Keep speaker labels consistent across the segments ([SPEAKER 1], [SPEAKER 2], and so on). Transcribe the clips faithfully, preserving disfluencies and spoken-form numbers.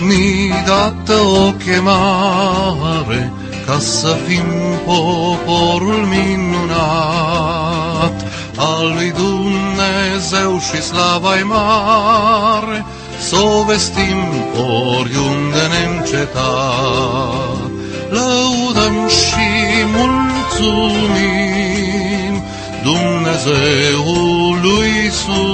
[SPEAKER 1] ni dată o chemare ca să fim poporul minunat al lui Dumnezeu și slava-i mare, s-o vestim oriunde neîncetat. Lăudăm și mulțumim Dumnezeului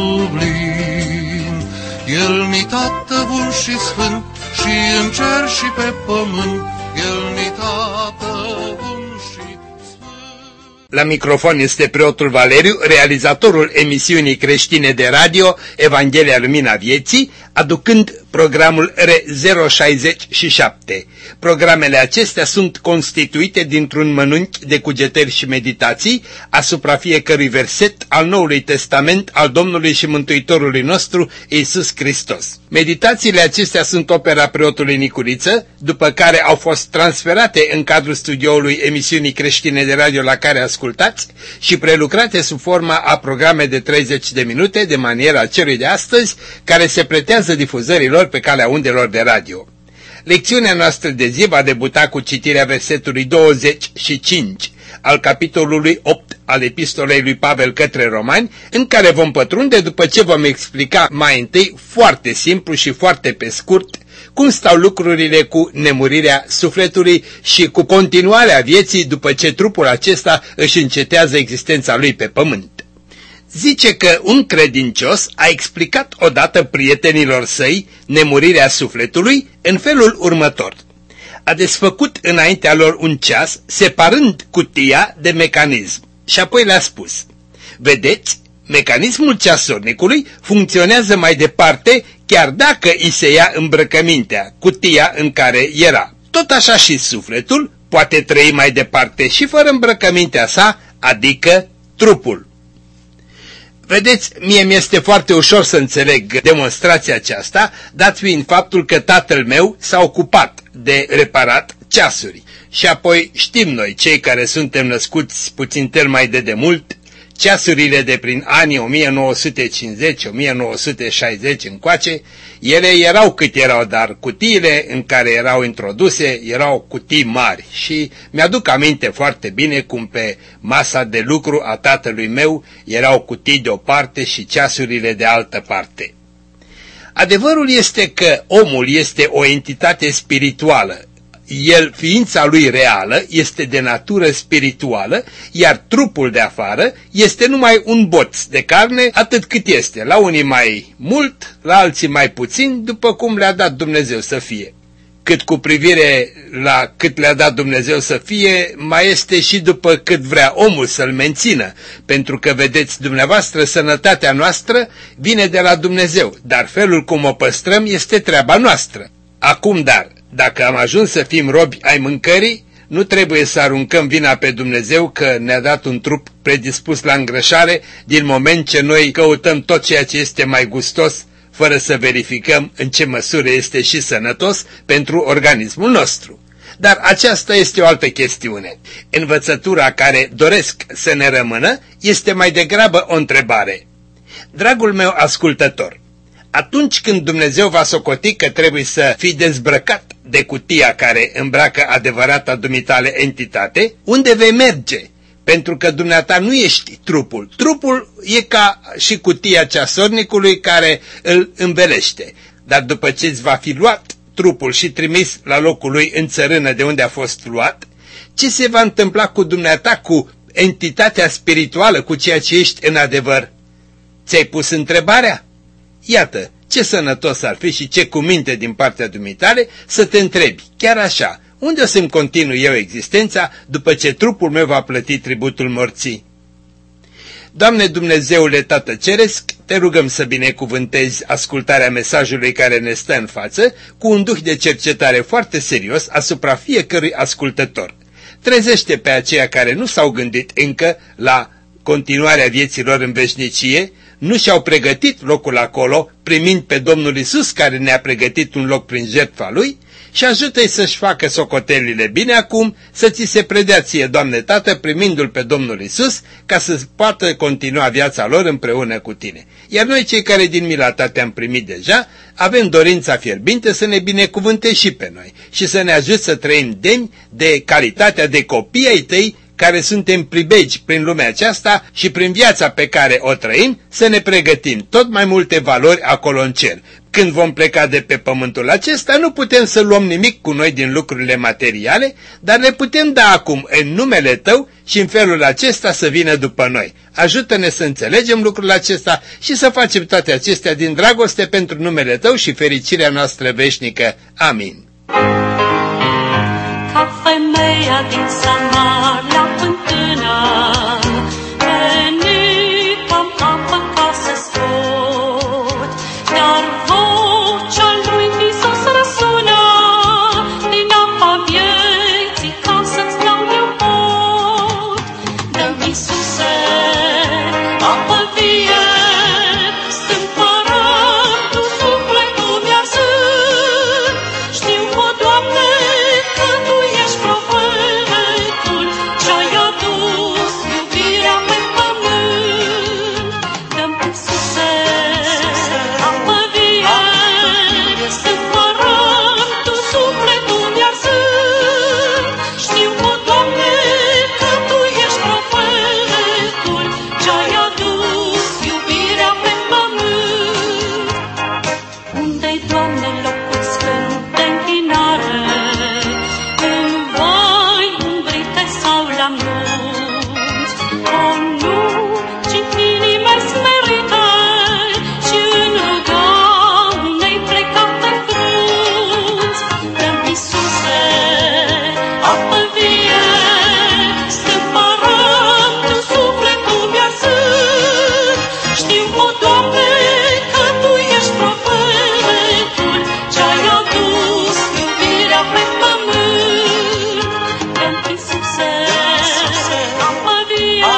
[SPEAKER 1] sublim. El-ni Tată bun și sfânt și în cer și pe pământ, El-ni Tată bun și sfânt.
[SPEAKER 2] La microfon este preotul Valeriu, realizatorul emisiunii creștine de radio Evanghelia Lumina Vieții, aducând programul R zero șaizeci și șapte. Programele acestea sunt constituite dintr-un mănunchi de cugetări și meditații asupra fiecărui verset al Noului Testament al Domnului și Mântuitorului nostru Iisus Hristos. Meditațiile acestea sunt opera preotului Nicuriță, după care au fost transferate în cadrul studioului emisiunii creștine de radio la care ascultați și prelucrate sub forma a programe de treizeci de minute de maniera celui de astăzi, care se pretează difuzărilor pe calea undelor de radio. Lecțiunea noastră de zi va debuta cu citirea versetului douăzeci și cinci al capitolului opt al epistolei lui Pavel către Romani, în care vom pătrunde după ce vom explica mai întâi, foarte simplu și foarte pe scurt, cum stau lucrurile cu nemurirea sufletului și cu continuarea vieții după ce trupul acesta își încetează existența lui pe pământ. Zice că un credincios a explicat odată prietenilor săi nemurirea sufletului în felul următor. A desfăcut înaintea lor un ceas, separând cutia de mecanism, și apoi le-a spus: vedeți, mecanismul ceasornicului funcționează mai departe chiar dacă îi se ia îmbrăcămintea, cutia în care era. Tot așa și sufletul poate trăi mai departe și fără îmbrăcămintea sa, adică trupul. Vedeți, mie mi-este foarte ușor să înțeleg demonstrația aceasta, dat fiind faptul că tatăl meu s-a ocupat de reparat ceasuri. Și apoi știm noi, cei care suntem născuți puțin tel mai de demult, ceasurile de prin anii o mie nouă sute cincizeci - o mie nouă sute șaizeci încoace, ele erau cât erau, dar cutiile în care erau introduse erau cutii mari și mi-aduc aminte foarte bine cum pe masa de lucru a tatălui meu erau cutii de o parte și ceasurile de altă parte. Adevărul este că omul este o entitate spirituală. El, ființa lui reală, este de natură spirituală, iar trupul de afară este numai un boț de carne, atât cât este, la unii mai mult, la alții mai puțin, după cum le-a dat Dumnezeu să fie. Cât cu privire la cât le-a dat Dumnezeu să fie, mai este și după cât vrea omul să-l mențină, pentru că, vedeți dumneavoastră, sănătatea noastră vine de la Dumnezeu, dar felul cum o păstrăm este treaba noastră. Acum, dar, dacă am ajuns să fim robi ai mâncării, nu trebuie să aruncăm vina pe Dumnezeu că ne-a dat un trup predispus la îngrășare, din moment ce noi căutăm tot ceea ce este mai gustos, fără să verificăm în ce măsură este și sănătos pentru organismul nostru. Dar aceasta este o altă chestiune. Învățătura care doresc să ne rămână este mai degrabă o întrebare. Dragul meu ascultător, atunci când Dumnezeu va socoti că trebuie să fii dezbrăcat de cutia care îmbracă adevărata dumitale entitate, unde vei merge? Pentru că dumneata nu ești trupul. Trupul e ca și cutia ceasornicului care îl învelește. Dar după ce îți va fi luat trupul și trimis la locul lui în țărână de unde a fost luat, ce se va întâmpla cu dumneata, cu entitatea spirituală, cu ceea ce ești în adevăr? Ți-ai pus întrebarea? Iată, ce sănătos ar fi și ce cuminte din partea dumitale să te întrebi, chiar așa, unde o să-mi continui eu existența după ce trupul meu va plăti tributul morții? Doamne Dumnezeule Tată Ceresc, te rugăm să binecuvântezi ascultarea mesajului care ne stă în față cu un duh de cercetare foarte serios asupra fiecărui ascultător. Trezește pe aceia care nu s-au gândit încă la continuarea vieților în veșnicie, nu și-au pregătit locul acolo, primind pe Domnul Iisus care ne-a pregătit un loc prin jertfa Lui, și ajută-i să-și facă socotelile bine acum, să ți se predea ție, Doamne Tată, primindu-L pe Domnul Iisus, ca să poată continua viața lor împreună cu tine. Iar noi, cei care din mila ta te-am primit deja, avem dorința fierbinte să ne binecuvânte și pe noi și să ne ajut să trăim demni de calitatea de copii ai tăi, care suntem pribegi prin lumea aceasta și prin viața pe care o trăim, să ne pregătim tot mai multe valori acolo în cer. Când vom pleca de pe pământul acesta, nu putem să luăm nimic cu noi din lucrurile materiale, dar le putem da acum în numele Tău și în felul acesta să vină după noi. Ajută-ne să înțelegem lucrul acesta și să facem toate acestea din dragoste pentru numele Tău și fericirea noastră veșnică. Amin.
[SPEAKER 3] Ca femeia din Samar la fântână, venit am apă ca să scot, dar vocea lui Iisus răsună din apa vieții ca să-ți dau eu pot. Dă-mi, Iisuse, apă vie, stâmpărăm tu sufletul mi-arzând. Știu, o Doamne, că Tu ești profetul ce-ai adus iubirea pe pământ. Dă-mi, Iisuse, apă vie, stâmpărăm tu sufletul mi-arzând. Știu, o Doamne, că Tu ești profetul ce-ai adus iubirea pe pământ. Unde-i, Doamne, locul sfânt de închinare? În vai umbrite sau la munți? O, nu, ci în inime smerite și în ruga unei plecate frunți. Dă-mi, Iisuse, apă vie, stâmpărăm tu sufletul mi-arzând. Știu, o Doamne, că Tu ești profetul ce-ai adus iubirea pe pământ. Dă-mi, Iisuse, apă vie,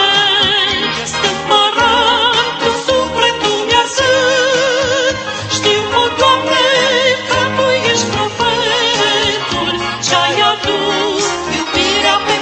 [SPEAKER 3] stâmpărăm tu sufletul mi-arzând. Știu, o Doamne, că Tu ești profetul ce-ai adus iubirea pe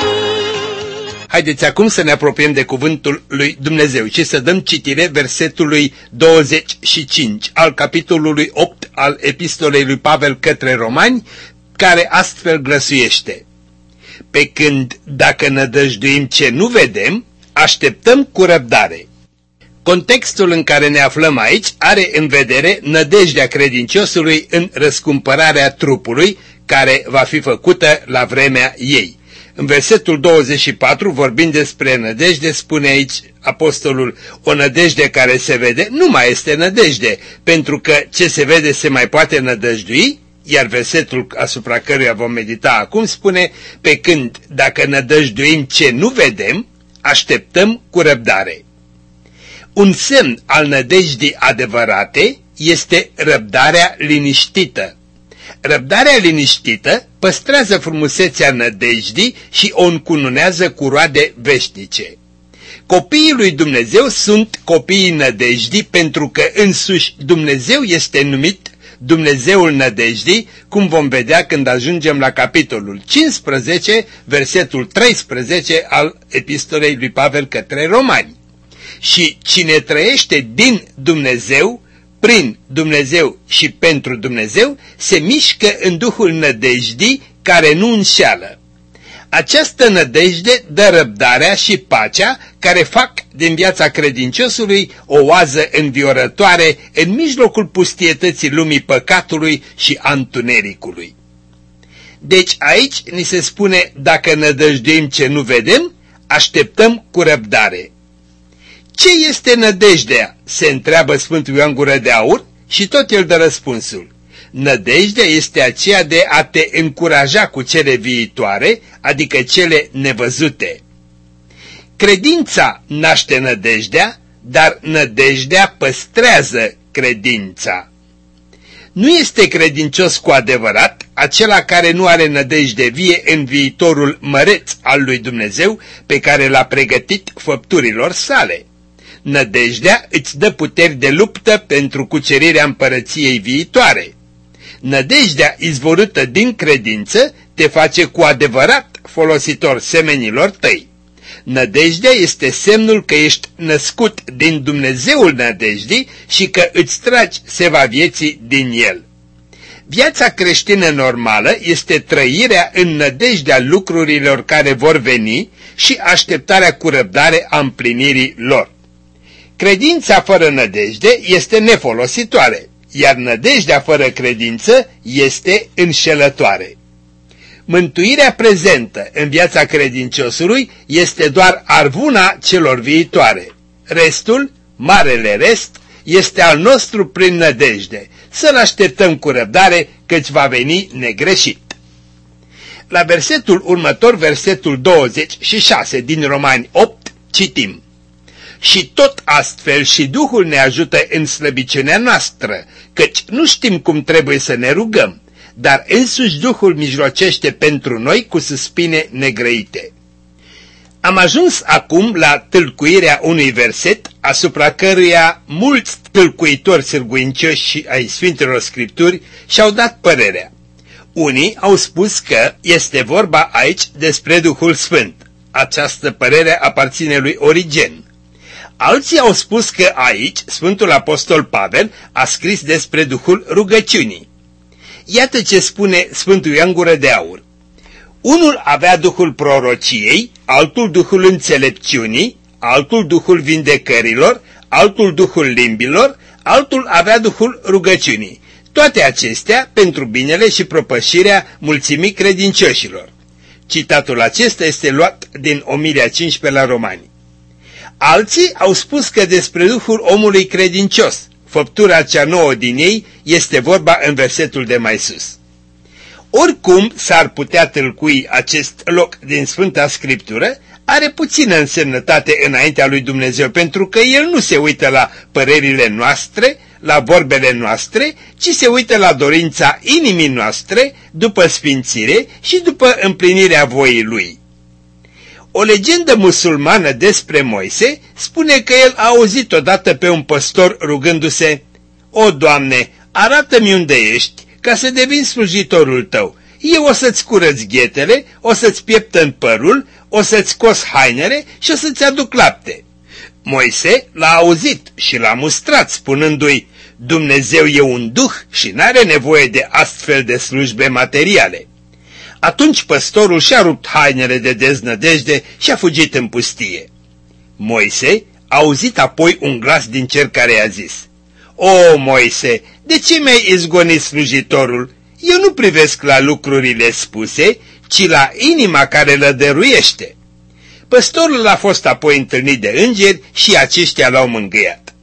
[SPEAKER 3] pământ.
[SPEAKER 2] Haideți acum să ne apropiem de cuvântul lui Dumnezeu și să dăm citire versetului douăzeci și cinci al capitolului opt al epistolei lui Pavel către Romani, care astfel glăsuiește: Pe când, dacă nădăjduim ce nu vedem, așteptăm cu răbdare. Contextul în care ne aflăm aici are în vedere nădejdea credinciosului în răscumpărarea trupului, care va fi făcută la vremea ei. În versetul douăzeci și patru, vorbind despre nădejde, spune aici apostolul: o nădejde care se vede nu mai este nădejde, pentru că ce se vede se mai poate nădăjdui. Iar versetul asupra căruia vom medita acum spune: pe când, dacă nădăjduim ce nu vedem, așteptăm cu răbdare. Un semn al nădejdii adevărate este răbdarea liniștită. Răbdarea liniștită păstrează frumusețea nădejdii și o încununează cu roade veșnice. Copiii lui Dumnezeu sunt copiii nădejdii pentru că însuși Dumnezeu este numit Dumnezeul nădejdii, cum vom vedea când ajungem la capitolul cincisprezece, versetul treisprezece al epistolei lui Pavel către Romani. Și cine trăiește din Dumnezeu, prin Dumnezeu și pentru Dumnezeu, se mișcă în duhul nădejdii care nu înșeală. Această nădejde dă răbdarea și pacea care fac din viața credinciosului o oază înviorătoare în mijlocul pustietății lumii păcatului și a întunericului. Deci aici ni se spune: dacă nădăjduim ce nu vedem, așteptăm cu răbdare. Ce este nădejdea? Se întreabă Sfântul Ioan Gură de Aur și tot el dă răspunsul. Nădejdea este aceea de a te încuraja cu cele viitoare, adică cele nevăzute. Credința naște nădejdea, dar nădejdea păstrează credința. Nu este credincios cu adevărat acela care nu are nădejde vie în viitorul măreț al lui Dumnezeu pe care l-a pregătit făpturilor sale. Nădejdea îți dă puteri de luptă pentru cucerirea împărăției viitoare. Nădejdea izvorâtă din credință te face cu adevărat folositor semenilor tăi. Nădejdea este semnul că ești născut din Dumnezeul nădejdii și că îți tragi seva vieții din el. Viața creștină normală este trăirea în nădejdea lucrurilor care vor veni și așteptarea cu răbdare a împlinirii lor. Credința fără nădejde este nefolositoare, iar nădejdea fără credință este înșelătoare. Mântuirea prezentă în viața credinciosului este doar arvuna celor viitoare. Restul, marele rest, este al nostru prin nădejde. Să-l așteptăm cu răbdare, căci va veni negreșit. La versetul următor, versetul douăzeci și șase din Romani opt, citim: Și tot astfel și Duhul ne ajută în slăbiciunea noastră, căci nu știm cum trebuie să ne rugăm, dar însuși Duhul mijlocește pentru noi cu suspine negrăite. Am ajuns acum la tâlcuirea unui verset asupra căruia mulți tâlcuitori sârguincioși ai Sfintelor Scripturi și-au dat părerea. Unii au spus că este vorba aici despre Duhul Sfânt. Această părere aparține lui Origen. Alții au spus că aici Sfântul Apostol Pavel a scris despre Duhul rugăciunii. Iată ce spune Sfântul Ioan Gură de Aur. Unul avea Duhul prorociei, altul Duhul înțelepciunii, altul Duhul vindecărilor, altul Duhul limbilor, altul avea Duhul rugăciunii. Toate acestea pentru binele și propășirea mulțimii credincioșilor. Citatul acesta este luat din Omilia cincisprezece la Romani. Alții au spus că despre Duhul omului credincios, făptura cea nouă din ei, este vorba în versetul de mai sus. Oricum s-ar putea tâlcui acest loc din Sfânta Scriptură, are puțină însemnătate înaintea lui Dumnezeu, pentru că El nu se uită la părerile noastre, la vorbele noastre, ci se uită la dorința inimii noastre, după sfințire și după împlinirea voii Lui. O legendă musulmană despre Moise spune că el a auzit odată pe un păstor rugându-se: O, Doamne, arată-mi unde ești, ca să devin slujitorul Tău. Eu o să-ți curăț ghetele, o să-ți pieptăn părul, o să-ți scos hainele și o să-ți aduc lapte. Moise l-a auzit și l-a mustrat, spunându-i: Dumnezeu e un duh și n-are nevoie de astfel de slujbe materiale. Atunci păstorul și-a rupt hainele de deznădejde și a fugit în pustie. Moise a auzit apoi un glas din cer care i-a zis: O, Moise, de ce mi-ai izgonit slujitorul? Eu nu privesc la lucrurile spuse, ci la inima care le dăruiește. Păstorul a fost apoi întâlnit de îngeri și aceștia l-au mângâiat.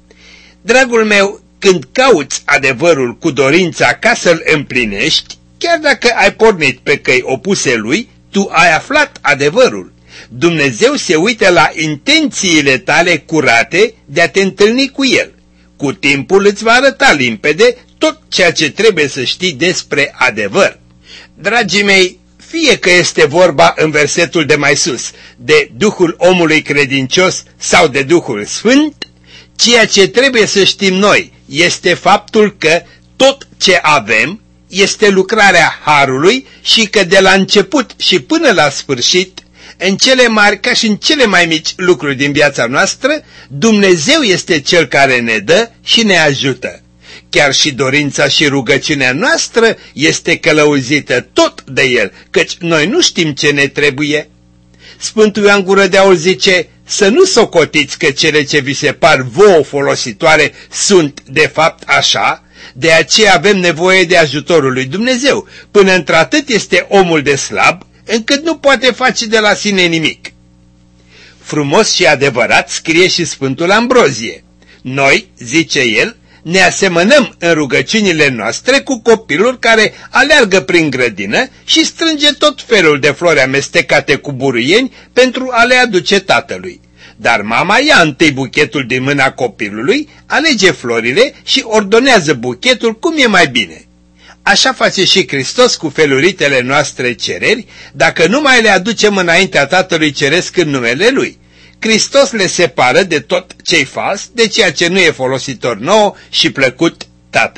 [SPEAKER 2] Dragul meu, când cauți adevărul cu dorința ca să-l împlinești, chiar dacă ai pornit pe căi opuse lui, tu ai aflat adevărul. Dumnezeu se uită la intențiile tale curate de a te întâlni cu El. Cu timpul îți va arăta limpede tot ceea ce trebuie să știi despre adevăr. Dragii mei, fie că este vorba în versetul de mai sus de Duhul omului credincios sau de Duhul Sfânt, ceea ce trebuie să știm noi este faptul că tot ce avem este lucrarea Harului și că de la început și până la sfârșit, în cele mari ca și în cele mai mici lucruri din viața noastră, Dumnezeu este Cel care ne dă și ne ajută. Chiar și dorința și rugăciunea noastră este călăuzită tot de El, căci noi nu știm ce ne trebuie. Sfântul Ioan Gură de Aur zice: să nu socotiți că cele ce vi se par vouă folositoare sunt de fapt așa, de aceea avem nevoie de ajutorul lui Dumnezeu, până într-atât este omul de slab, încât nu poate face de la sine nimic. Frumos și adevărat scrie și Sfântul Ambrozie: noi, zice el, ne asemănăm în rugăciunile noastre cu copilul care aleargă prin grădină și strânge tot felul de flori amestecate cu buruieni pentru a le aduce tatălui. Dar mama ia întâi buchetul din mâna copilului, alege florile și ordonează buchetul cum e mai bine. Așa face și Hristos cu feluritele noastre cereri, dacă nu mai le aducem înaintea Tatălui Ceresc în numele Lui. Hristos le separă de tot ce-i fals, de ceea ce nu e folositor nouă și plăcut Tatălui.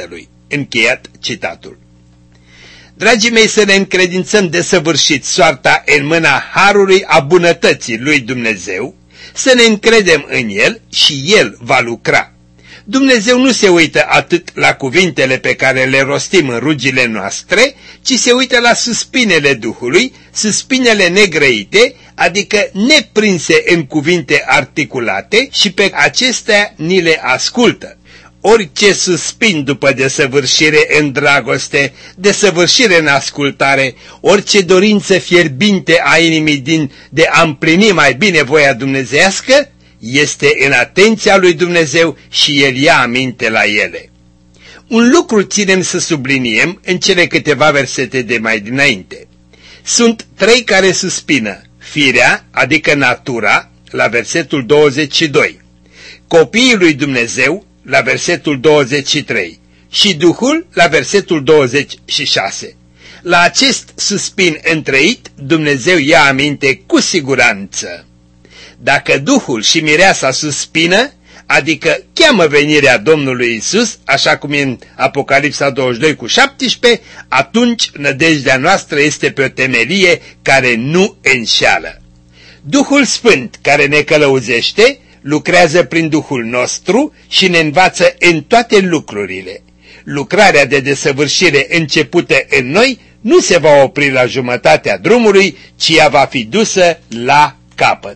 [SPEAKER 2] Încheiat citatul. Dragii mei, să ne încredințăm desăvârșit soarta în mâna harului a bunătății lui Dumnezeu, să ne încredem în El și El va lucra. Dumnezeu nu se uită atât la cuvintele pe care le rostim în rugile noastre, ci se uită la suspinele Duhului, suspinele negrăite, adică neprinse în cuvinte articulate, și pe acestea ni le ascultă. Orice suspin după desăvârșire în dragoste, desăvârșire în ascultare, orice dorință fierbinte a inimii din de a împlini mai bine voia dumnezeiască, este în atenția lui Dumnezeu și El ia aminte la ele. Un lucru ținem să subliniem în cele câteva versete de mai dinainte. Sunt trei care suspină: firea, adică natura, la versetul douăzeci și doi, copiii lui Dumnezeu, la versetul douăzeci și trei, și Duhul, la versetul douăzeci și șase. La acest suspin întreit, Dumnezeu ia aminte cu siguranță. Dacă Duhul și mireasa suspină, adică cheamă venirea Domnului Isus, așa cum e în Apocalipsa douăzeci și doi cu șaptesprezece, atunci nădejdea noastră este pe o temelie care nu înșeală. Duhul Sfânt care ne călăuzește lucrează prin Duhul nostru și ne învață în toate lucrurile. Lucrarea de desăvârșire începută în noi nu se va opri la jumătatea drumului, ci ea va fi dusă la capăt.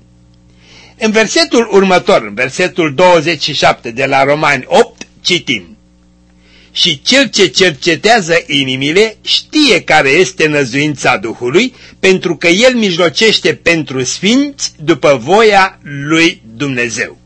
[SPEAKER 2] În versetul următor, în versetul douăzeci și șapte de la Romani opt, citim: și cel ce cercetează inimile știe care este năzuința Duhului, pentru că el mijlocește pentru sfinți după voia lui Dumnezeu.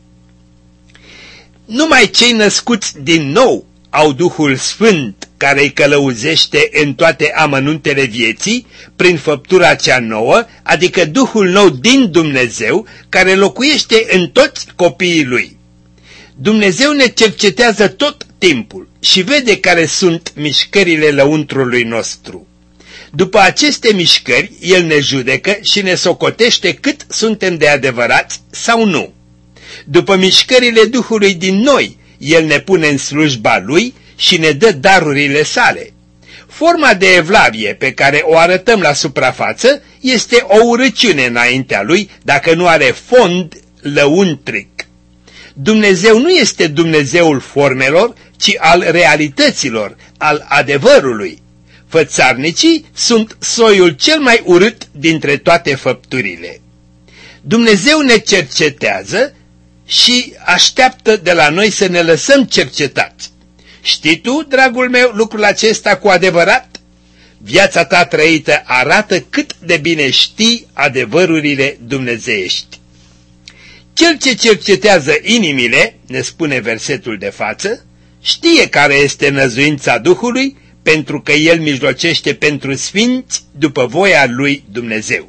[SPEAKER 2] Numai cei născuți din nou au Duhul Sfânt care îi călăuzește în toate amănuntele vieții prin făptura cea nouă, adică Duhul nou din Dumnezeu care locuiește în toți copiii Lui. Dumnezeu ne cercetează tot timpul și vede care sunt mișcările lăuntrului nostru. După aceste mișcări, El ne judecă și ne socotește cât suntem de adevărați sau nu. După mișcările Duhului din noi, El ne pune în slujba Lui și ne dă darurile sale. Forma de evlavie pe care o arătăm la suprafață este o urăciune înaintea Lui dacă nu are fond lăuntric. Dumnezeu nu este Dumnezeul formelor, ci al realităților, al adevărului. Fățarnicii sunt soiul cel mai urât dintre toate făpturile. Dumnezeu ne cercetează și așteaptă de la noi să ne lăsăm cercetați. Știi tu, dragul meu, lucrul acesta cu adevărat? Viața ta trăită arată cât de bine știi adevărurile dumnezeiești. Cel ce cercetează inimile, ne spune versetul de față, știe care este năzuința Duhului, pentru că El mijlocește pentru sfinți după voia lui Dumnezeu.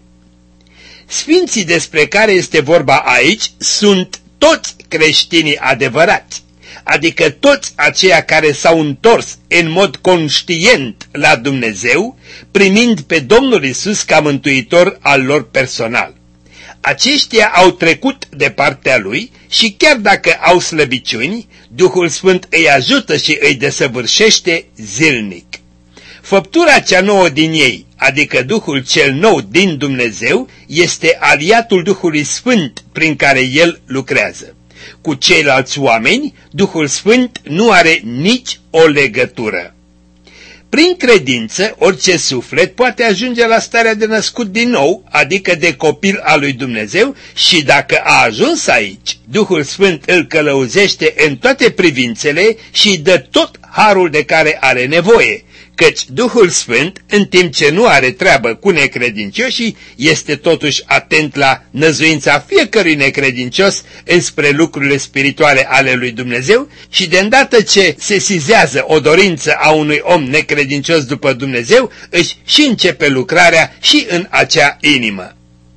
[SPEAKER 2] Sfinții despre care este vorba aici sunt toți creștinii adevărați, adică toți aceia care s-au întors în mod conștient la Dumnezeu, primind pe Domnul Isus ca mântuitor al lor personal. Aceștia au trecut de partea Lui și chiar dacă au slăbiciuni, Duhul Sfânt îi ajută și îi desăvârșește zilnic. Făptura cea nouă din ei, adică Duhul cel nou din Dumnezeu, este aliatul Duhului Sfânt prin care El lucrează. Cu ceilalți oameni, Duhul Sfânt nu are nici o legătură. Prin credință, orice suflet poate ajunge la starea de născut din nou, adică de copil al lui Dumnezeu, și dacă a ajuns aici, Duhul Sfânt îl călăuzește în toate privințele și îi dă tot harul de care are nevoie, căci Duhul Sfânt, în timp ce nu are treabă cu necredincioșii, este totuși atent la năzuința fiecărui necredincios înspre lucrurile spirituale ale lui Dumnezeu și de îndată ce se sizează o dorință a unui om necredincios după Dumnezeu, își și începe lucrarea și în acea inimă.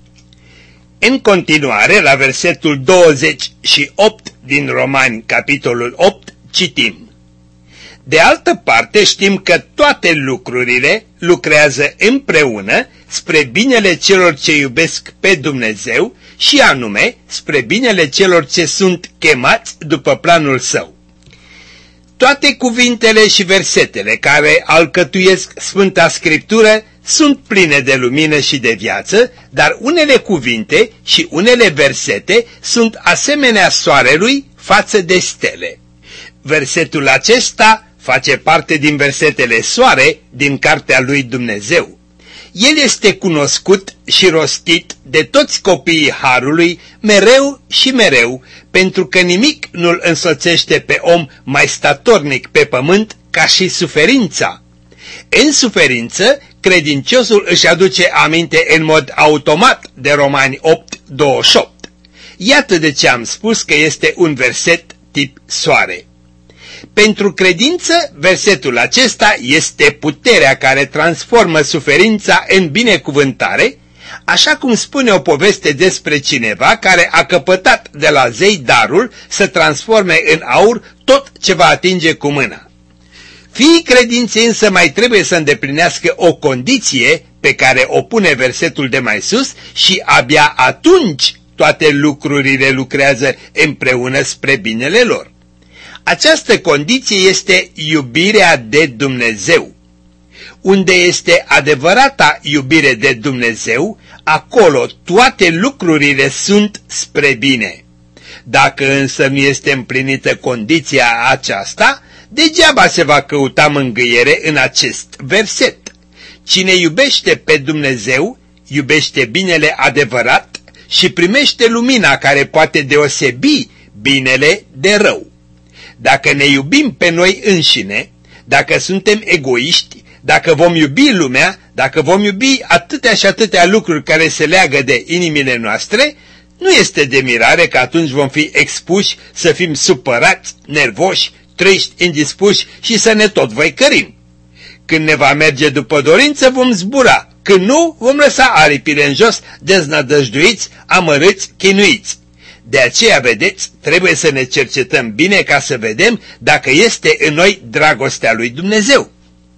[SPEAKER 2] În continuare, la versetul douăzeci și opt din Romani, capitolul opt, citim: de altă parte știm că toate lucrurile lucrează împreună spre binele celor ce iubesc pe Dumnezeu și anume spre binele celor ce sunt chemați după planul Său. Toate cuvintele și versetele care alcătuiesc Sfânta Scriptură sunt pline de lumină și de viață, dar unele cuvinte și unele versete sunt asemenea soarelui față de stele. Versetul acesta face parte din versetele soare din Cartea lui Dumnezeu. El este cunoscut și rostit de toți copiii Harului mereu și mereu, pentru că nimic nu-l însoțește pe om mai statornic pe pământ ca și suferința. În suferință, credinciosul își aduce aminte în mod automat de Romani opt, douăzeci și opt. Iată de ce am spus că este un verset tip soare. Pentru credință, versetul acesta este puterea care transformă suferința în binecuvântare, așa cum spune o poveste despre cineva care a căpătat de la zei darul să transforme în aur tot ce va atinge cu mâna. Fiii credinței însă mai trebuie să îndeplinească o condiție pe care o pune versetul de mai sus și abia atunci toate lucrurile lucrează împreună spre binele lor. Această condiție este iubirea de Dumnezeu. Unde este adevărata iubire de Dumnezeu, acolo toate lucrurile sunt spre bine. Dacă însă nu este împlinită condiția aceasta, degeaba se va căuta mângâiere în acest verset. Cine iubește pe Dumnezeu, iubește binele adevărat și primește lumina care poate deosebi binele de rău. Dacă ne iubim pe noi înșine, dacă suntem egoiști, dacă vom iubi lumea, dacă vom iubi atâtea și atâtea lucruri care se leagă de inimile noastre, nu este de mirare că atunci vom fi expuși să fim supărați, nervoși, triști, indispuși și să ne tot văicărim. Când ne va merge după dorință, vom zbura, când nu, vom lăsa aripile în jos, deznădăjduiți, amărâți, chinuiți. De aceea, vedeți, trebuie să ne cercetăm bine ca să vedem dacă este în noi dragostea lui Dumnezeu.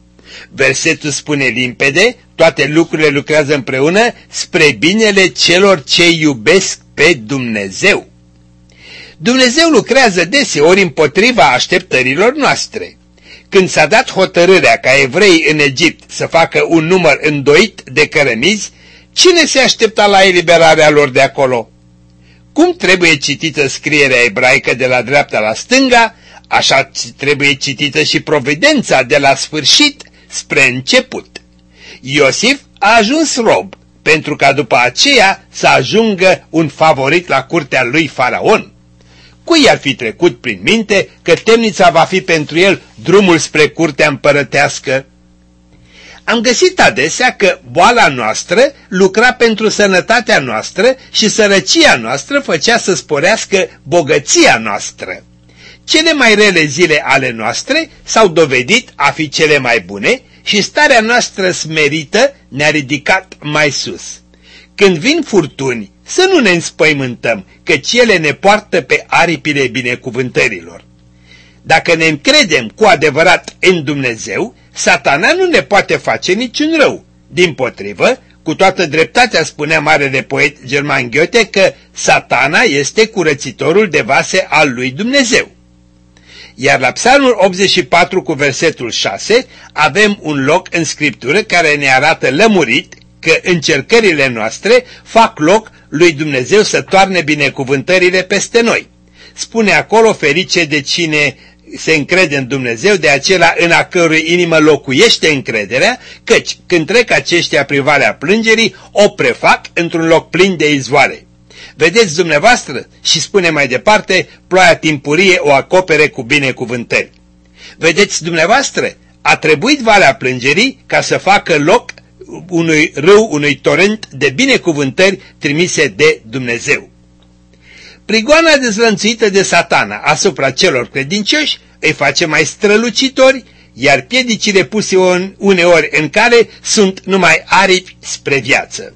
[SPEAKER 2] Versetul spune limpede, toate lucrurile lucrează împreună spre binele celor ce iubesc pe Dumnezeu. Dumnezeu lucrează deseori împotriva așteptărilor noastre. Când s-a dat hotărârea ca evreii în Egipt să facă un număr îndoit de cărămizi, cine se aștepta la eliberarea lor de acolo? Cum trebuie citită scrierea ebraică de la dreapta la stânga, așa trebuie citită și providența de la sfârșit spre început. Iosif a ajuns rob, pentru ca după aceea să ajungă un favorit la curtea lui Faraon. Cui ar fi trecut prin minte că temnița va fi pentru el drumul spre curtea împărătească? Am găsit adesea că boala noastră lucra pentru sănătatea noastră și sărăcia noastră făcea să sporească bogăția noastră. Cele mai rele zile ale noastre s-au dovedit a fi cele mai bune și starea noastră smerită ne-a ridicat mai sus. Când vin furtuni, să nu ne înspăimântăm, căci ele ne poartă pe aripile binecuvântărilor. Dacă ne încredem cu adevărat în Dumnezeu, Satana nu ne poate face niciun rău. Dimpotrivă, cu toată dreptatea spunea marele poet german Goethe că Satana este curățitorul de vase al lui Dumnezeu. Iar la Psalmul optzeci și patru cu versetul șase avem un loc în Scriptură care ne arată lămurit că încercările noastre fac loc lui Dumnezeu să toarne binecuvântările peste noi. Spune acolo, ferice de cine se încrede în Dumnezeu, de acela în a cărui inimă locuiește încrederea, căci când trec aceștia prin valea plângerii, o prefac într-un loc plin de izvoare. Vedeți dumneavoastră, și spune mai departe, ploaia timpurie o acopere cu binecuvântări. Vedeți dumneavoastră, a trebuit valea plângerii ca să facă loc unui râu, unui torent de binecuvântări trimise de Dumnezeu. Prigoana dezlănțuită de Satana asupra celor credincioși îi face mai strălucitori, iar piedicile puse uneori în cale sunt numai aripi spre viață.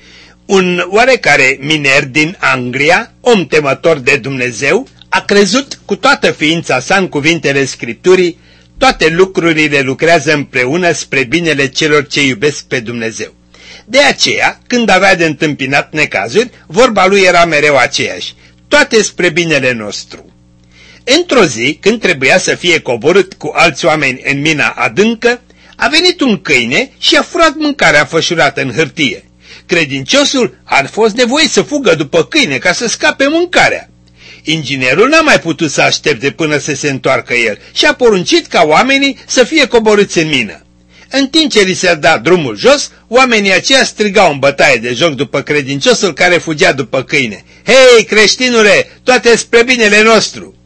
[SPEAKER 2] Un oarecare miner din Anglia, om temător de Dumnezeu, a crezut cu toată ființa sa în cuvintele Scripturii: toate lucrurile lucrează împreună spre binele celor ce iubesc pe Dumnezeu. De aceea, când avea de întâmpinat necazuri, vorba lui era mereu aceeași: toate spre binele nostru. Într-o zi, când trebuia să fie coborât cu alți oameni în mina adâncă, a venit un câine și a furat mâncarea fășurată în hârtie. Credinciosul a fost nevoit să fugă după câine ca să scape mâncarea. Inginerul n-a mai putut să aștepte până să se întoarcă el și a poruncit ca oamenii să fie coborâți în mină. În timp ce li se da drumul jos, oamenii aceia strigau în bătaie de joc după credinciosul care fugea după câine. Hei, creștinule, toate spre binele nostru!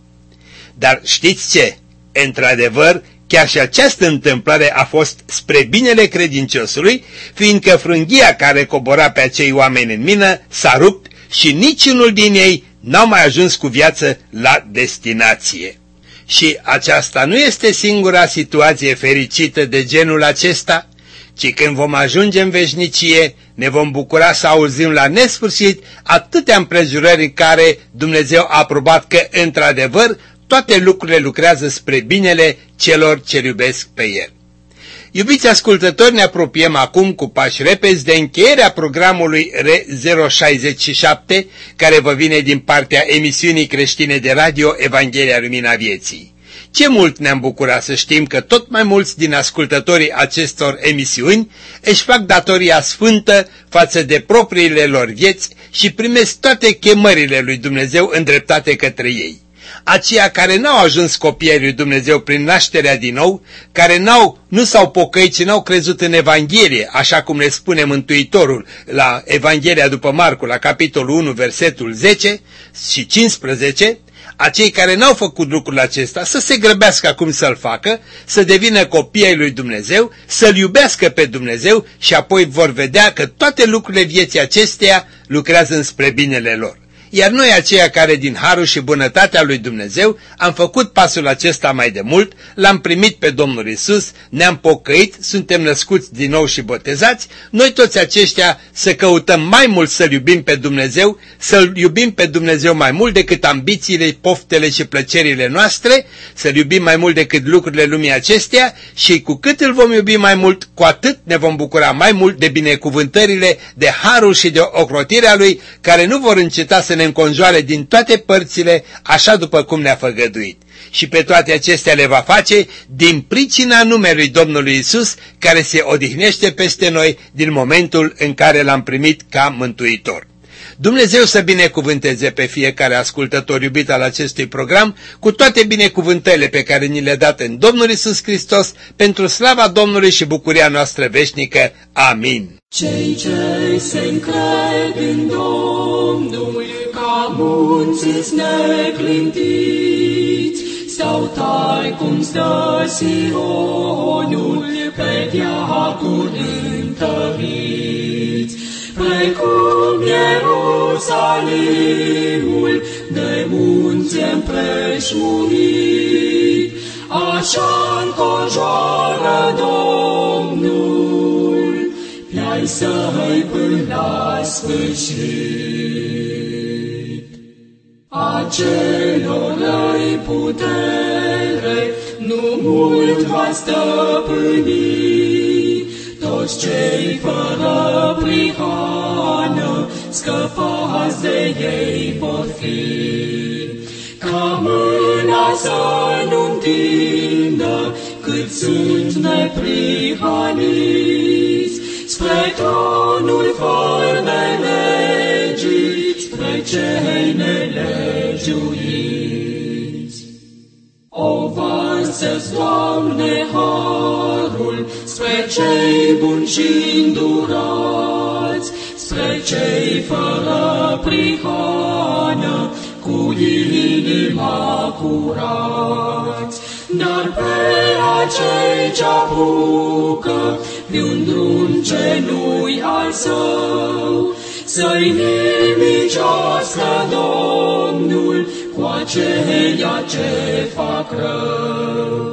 [SPEAKER 2] Dar știți ce? Într-adevăr, chiar și această întâmplare a fost spre binele credinciosului, fiindcă frânghia care cobora pe acei oameni în mină s-a rupt și niciunul din ei n-au mai ajuns cu viață la destinație. Și aceasta nu este singura situație fericită de genul acesta, ci când vom ajunge în veșnicie, ne vom bucura să auzim la nesfârșit atâtea împrejurări în care Dumnezeu a aprobat că, într-adevăr, toate lucrurile lucrează spre binele celor ce iubesc pe El. Iubiți ascultători, ne apropiem acum cu pași repezi de încheierea programului R zero șaizeci și șapte, care vă vine din partea emisiunii creștine de radio Evanghelia Lumina Vieții. Ce mult ne-am bucurat să știm că tot mai mulți din ascultătorii acestor emisiuni își fac datoria sfântă față de propriile lor vieți și primesc toate chemările lui Dumnezeu îndreptate către ei. Aceia care n-au ajuns copii ai lui Dumnezeu prin nașterea din nou, care n-au, nu s-au pocăit și n-au crezut în Evanghelie, așa cum ne spune Mântuitorul la Evanghelia după Marcu, la capitolul unu, versetul zece și cincisprezece, acei care n-au făcut lucrul acesta să se grăbească acum să-l facă, să devină copii ai lui Dumnezeu, să-L iubească pe Dumnezeu și apoi vor vedea că toate lucrurile vieții acesteia lucrează înspre binele lor. Iar noi aceia care din harul și bunătatea lui Dumnezeu am făcut pasul acesta mai de mult, l-am primit pe Domnul Isus, ne-am pocăit, suntem născuți din nou și botezați, noi toți aceștia să căutăm mai mult să-L iubim pe Dumnezeu, să-L iubim pe Dumnezeu mai mult decât ambițiile, poftele și plăcerile noastre, să-L iubim mai mult decât lucrurile lumii acestea și cu cât îl vom iubi mai mult, cu atât ne vom bucura mai mult de binecuvântările, de harul și de ocrotirea Lui, care nu vor înceta să ne înconjoare din toate părțile, așa după cum ne-a făgăduit. Și pe toate acestea le va face din pricina numelui Domnului Isus, care se odihnește peste noi din momentul în care l-am primit ca mântuitor. Dumnezeu să binecuvânteze pe fiecare ascultător iubit al acestui program cu toate binecuvântările pe care ni le-a dat în Domnul Iisus Hristos, pentru slava Domnului și bucuria noastră veșnică. Amin.
[SPEAKER 4] Cei ce se încred în Domnul ca munți neclintiți, stau tari cum stă Sionul, pe veacuri întăriți. Precum Ierusalimul de munți împrejmurit, așa înconjoară Domnul pe-ai săi până la sfârșit. Acelor răi putere nu mult va stăpâni, toți cei fără prihană scăpați de ei vor fi. Ca mâna să nu întindă cât sunt neprihaniți, spre tronul fără de legii, spre cei nelegiuiți. O varsă-ți, Doamne, harul spre cei buni și îndurați, spre cei fără prihană, cu inima curați. Dar pe acei ce apucă de un drum ce nu-i al său, să-i nimicească Domnul cu aceia ce fac rău.